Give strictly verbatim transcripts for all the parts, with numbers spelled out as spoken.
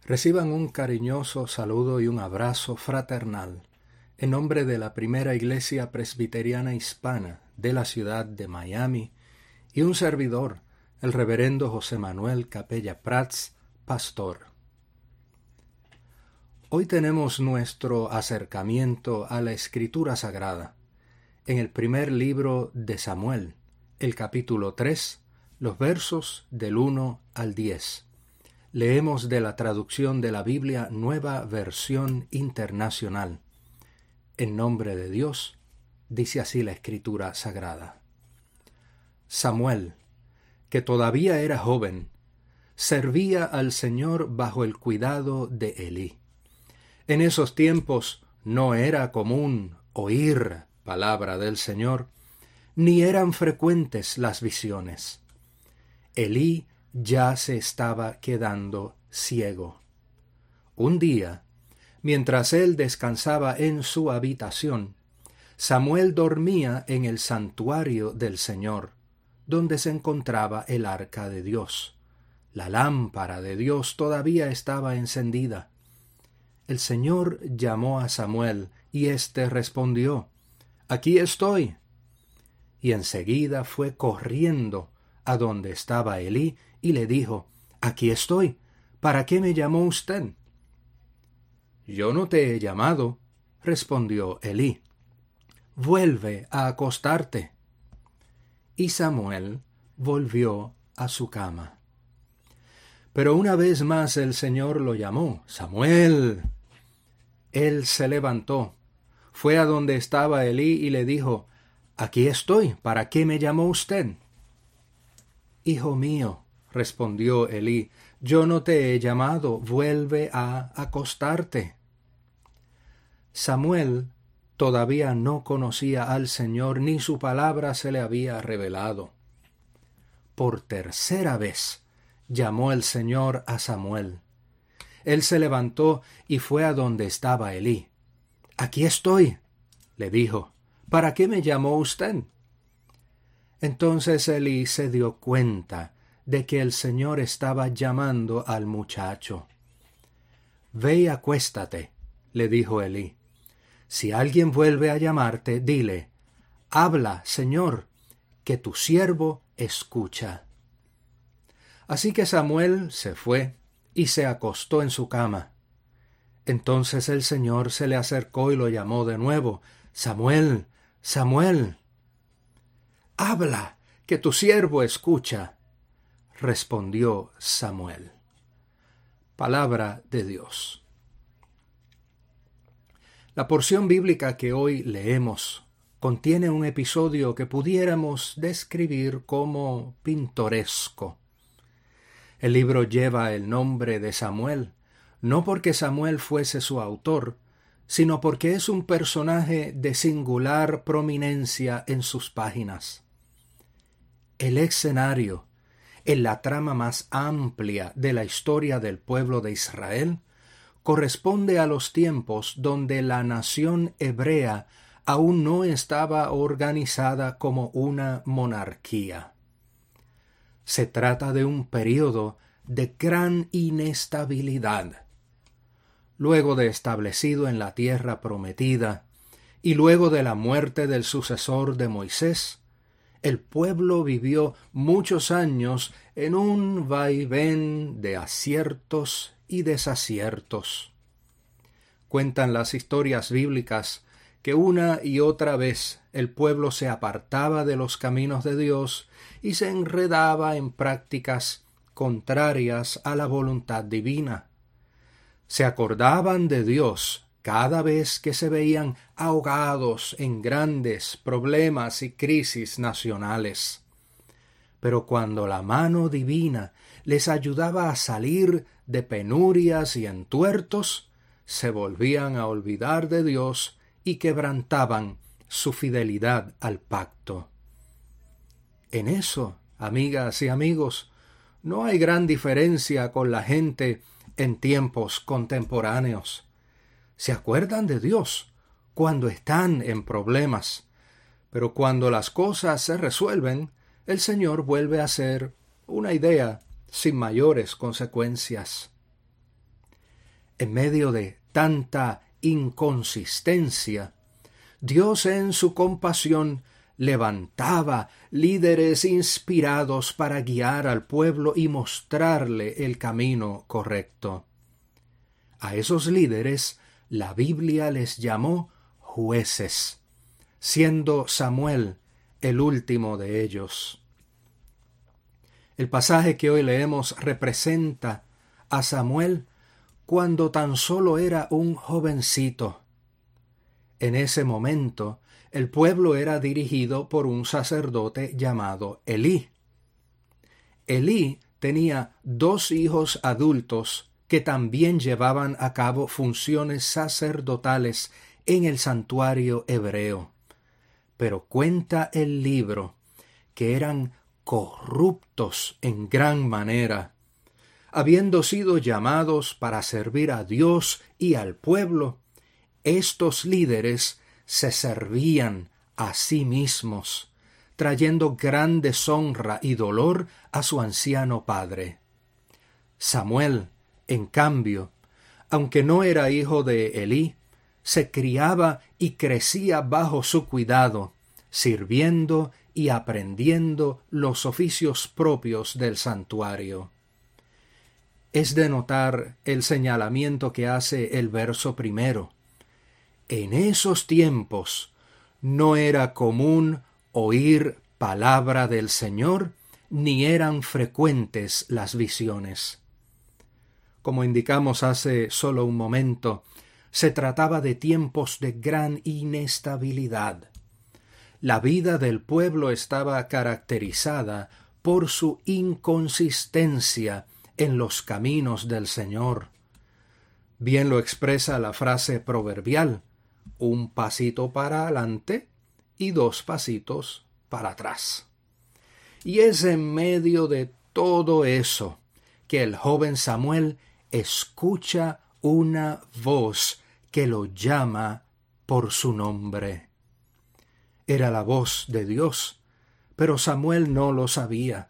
Reciban un cariñoso saludo y un abrazo fraternal en nombre de la primera Iglesia Presbiteriana Hispana de la ciudad de Miami y un servidor, el reverendo José Manuel Capella Prats, pastor. Hoy tenemos nuestro acercamiento a la Escritura Sagrada en el primer libro de Samuel, el capítulo tres, los versos del uno al diez. Leemos de la traducción de la Biblia Nueva Versión Internacional. En nombre de Dios, dice así la Escritura Sagrada. Samuel, que todavía era joven, servía al Señor bajo el cuidado de Elí. En esos tiempos no era común oír palabra del Señor, ni eran frecuentes las visiones. Elí ya se estaba quedando ciego. Un día, mientras él descansaba en su habitación, Samuel dormía en el santuario del Señor, donde se encontraba el arca de Dios. La lámpara de Dios todavía estaba encendida. El Señor llamó a Samuel, y éste respondió: «Aquí estoy». Y enseguida fue corriendo a donde estaba Elí, y le dijo: «Aquí estoy. ¿Para qué me llamó usted?» «Yo no te he llamado», respondió Elí. «Vuelve a acostarte». Y Samuel volvió a su cama. Pero una vez más el Señor lo llamó: «Samuel». Él se levantó, fue a donde estaba Elí y le dijo: «Aquí estoy. ¿Para qué me llamó usted?» «Hijo mío», respondió Elí, «yo no te he llamado, vuelve a acostarte». Samuel todavía no conocía al Señor, ni su palabra se le había revelado. Por tercera vez llamó el Señor a Samuel. Él se levantó y fue a donde estaba Elí. «Aquí estoy», le dijo. «¿Para qué me llamó usted?» Entonces Elí se dio cuenta de que el Señor estaba llamando al muchacho. «Ve y acuéstate», le dijo Elí. «Si alguien vuelve a llamarte, dile: habla, Señor, que tu siervo escucha». Así que Samuel se fue y se acostó en su cama. Entonces el Señor se le acercó y lo llamó de nuevo: «Samuel, Samuel». «Habla, que tu siervo escucha», respondió Samuel. Palabra de Dios. La porción bíblica que hoy leemos contiene un episodio que pudiéramos describir como pintoresco. El libro lleva el nombre de Samuel, no porque Samuel fuese su autor, sino porque es un personaje de singular prominencia en sus páginas. El escenario, en la trama más amplia de la historia del pueblo de Israel, corresponde a los tiempos donde la nación hebrea aún no estaba organizada como una monarquía. Se trata de un período de gran inestabilidad. Luego de establecido en la tierra prometida, y luego de la muerte del sucesor de Moisés, el pueblo vivió muchos años en un vaivén de aciertos y desaciertos. Cuentan las historias bíblicas que una y otra vez el pueblo se apartaba de los caminos de Dios y se enredaba en prácticas contrarias a la voluntad divina. Se acordaban de Dios cada vez que se veían ahogados en grandes problemas y crisis nacionales. Pero cuando la mano divina les ayudaba a salir de penurias y entuertos, se volvían a olvidar de Dios y quebrantaban su fidelidad al pacto. En eso, amigas y amigos, no hay gran diferencia con la gente en tiempos contemporáneos. Se acuerdan de Dios cuando están en problemas, pero cuando las cosas se resuelven, el Señor vuelve a ser una idea sin mayores consecuencias. En medio de tanta inconsistencia, Dios en su compasión levantaba líderes inspirados para guiar al pueblo y mostrarle el camino correcto. A esos líderes la Biblia les llamó jueces, siendo Samuel el último de ellos. El pasaje que hoy leemos representa a Samuel cuando tan solo era un jovencito. En ese momento, el pueblo era dirigido por un sacerdote llamado Elí. Elí tenía dos hijos adultos que también llevaban a cabo funciones sacerdotales en el santuario hebreo. Pero cuenta el libro que eran corruptos en gran manera. Habiendo sido llamados para servir a Dios y al pueblo, estos líderes se servían a sí mismos, trayendo gran deshonra y dolor a su anciano padre. Samuel, en cambio, aunque no era hijo de Elí, se criaba y crecía bajo su cuidado, sirviendo y aprendiendo los oficios propios del santuario. Es de notar el señalamiento que hace el verso primero. En esos tiempos no era común oír palabra del Señor, ni eran frecuentes las visiones. Como indicamos hace solo un momento, se trataba de tiempos de gran inestabilidad. La vida del pueblo estaba caracterizada por su inconsistencia en los caminos del Señor. Bien lo expresa la frase proverbial: un pasito para adelante y dos pasitos para atrás. Y es en medio de todo eso que el joven Samuel escucha una voz que lo llama por su nombre. Era la voz de Dios, pero Samuel no lo sabía.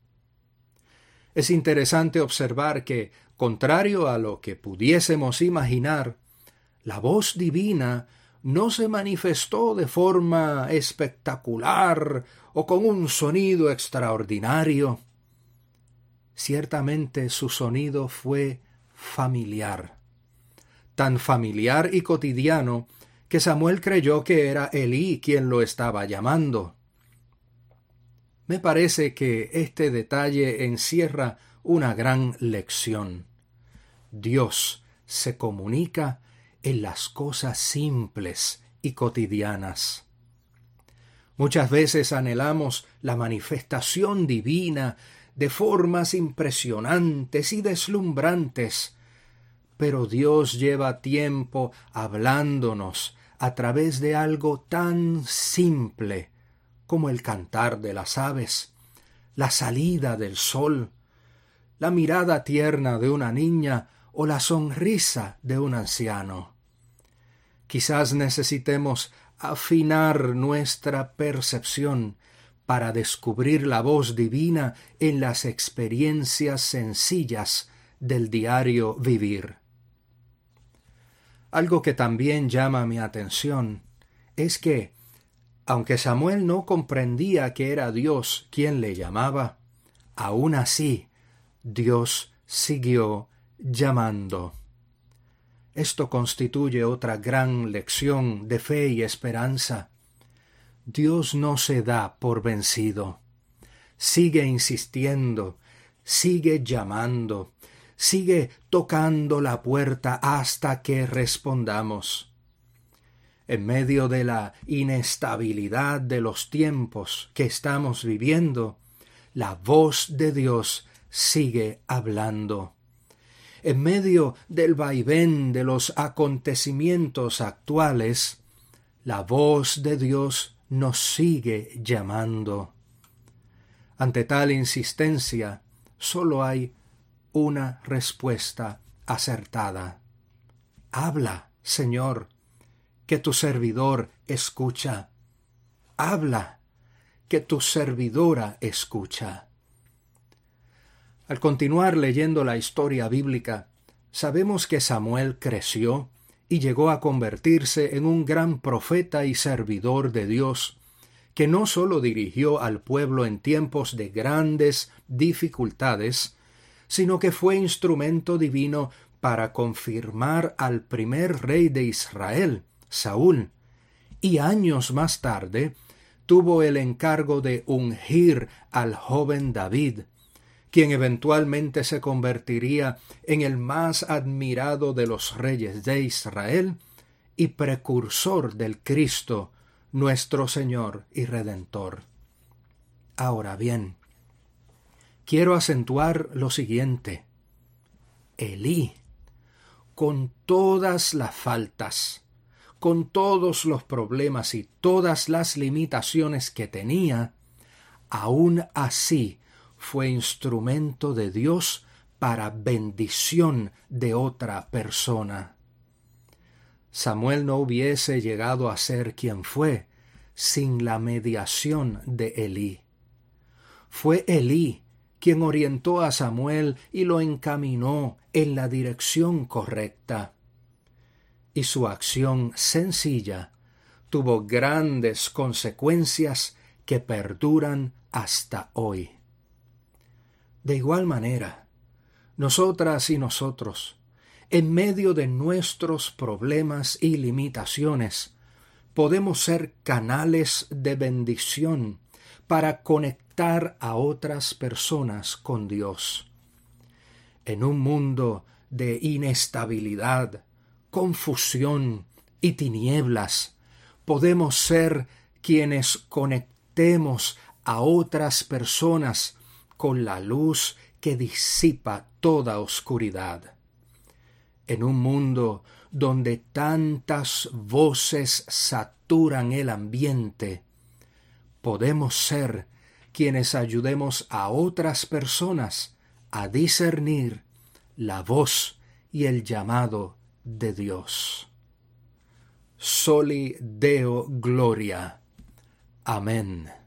Es interesante observar que, contrario a lo que pudiésemos imaginar, la voz divina no se manifestó de forma espectacular o con un sonido extraordinario. Ciertamente su sonido fue familiar, tan familiar y cotidiano que Samuel creyó que era Elí quien lo estaba llamando. Me parece que este detalle encierra una gran lección. Dios se comunica en las cosas simples y cotidianas. Muchas veces anhelamos la manifestación divina de formas impresionantes y deslumbrantes, pero Dios lleva tiempo hablándonos a través de algo tan simple como el cantar de las aves, la salida del sol, la mirada tierna de una niña o la sonrisa de un anciano. Quizás necesitemos afinar nuestra percepción para descubrir la voz divina en las experiencias sencillas del diario vivir. Algo que también llama mi atención es que, aunque Samuel no comprendía que era Dios quien le llamaba, aún así Dios siguió llamando. Esto constituye otra gran lección de fe y esperanza. Dios no se da por vencido. Sigue insistiendo, sigue llamando, sigue tocando la puerta hasta que respondamos. En medio de la inestabilidad de los tiempos que estamos viviendo, la voz de Dios sigue hablando. En medio del vaivén de los acontecimientos actuales, la voz de Dios nos sigue llamando. Ante tal insistencia, solo hay una respuesta acertada. Habla, Señor, que tu servidor escucha. Habla, que tu servidora escucha. Al continuar leyendo la historia bíblica, sabemos que Samuel creció y llegó a convertirse en un gran profeta y servidor de Dios, que no solo dirigió al pueblo en tiempos de grandes dificultades, sino que fue instrumento divino para confirmar al primer rey de Israel, Saúl, y años más tarde tuvo el encargo de ungir al joven David, quien eventualmente se convertiría en el más admirado de los reyes de Israel y precursor del Cristo, nuestro Señor y Redentor. Ahora bien, quiero acentuar lo siguiente. Elí, con todas las faltas, con todos los problemas y todas las limitaciones que tenía, aún así fue instrumento de Dios para bendición de otra persona. Samuel no hubiese llegado a ser quien fue sin la mediación de Elí. Fue Elí quien orientó a Samuel y lo encaminó en la dirección correcta. Y su acción sencilla tuvo grandes consecuencias que perduran hasta hoy. De igual manera, nosotras y nosotros, en medio de nuestros problemas y limitaciones, podemos ser canales de bendición para conectar a otras personas con Dios. En un mundo de inestabilidad, confusión y tinieblas, podemos ser quienes conectemos a otras personas con la luz que disipa toda oscuridad. En un mundo donde tantas voces saturan el ambiente, podemos ser quienes ayudemos a otras personas a discernir la voz y el llamado de Dios. Soli Deo Gloria. Amén.